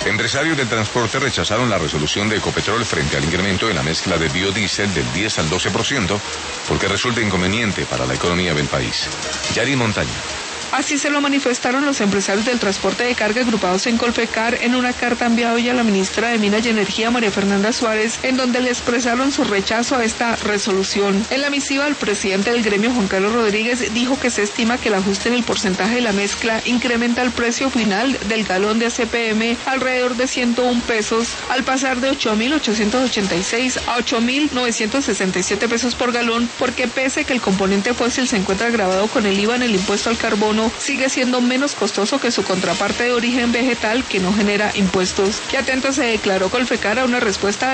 Empresarios del transporte rechazaron la resolución de Ecopetrol frente al incremento en la mezcla de biodiesel del 10 al 12% porque resulta inconveniente para la economía del país. Yari Montaña. Así se lo manifestaron los empresarios del transporte de carga agrupados en Colpecar en una carta enviada hoy a la ministra de Minas y Energía, María Fernanda Suárez, en donde le expresaron su rechazo a esta resolución. En la misiva, el presidente del gremio, Juan Carlos Rodríguez, dijo que se estima que el ajuste en el porcentaje de la mezcla incrementa el precio final del galón de ACPM alrededor de 101 pesos, al pasar de 8.886 a 8.967 pesos por galón, porque pese que el componente fósil se encuentra grabado con el IVA en el impuesto al carbono, sigue siendo menos costoso que su contraparte de origen vegetal que no genera impuestos. Que atento se declaró Colpecar a una respuesta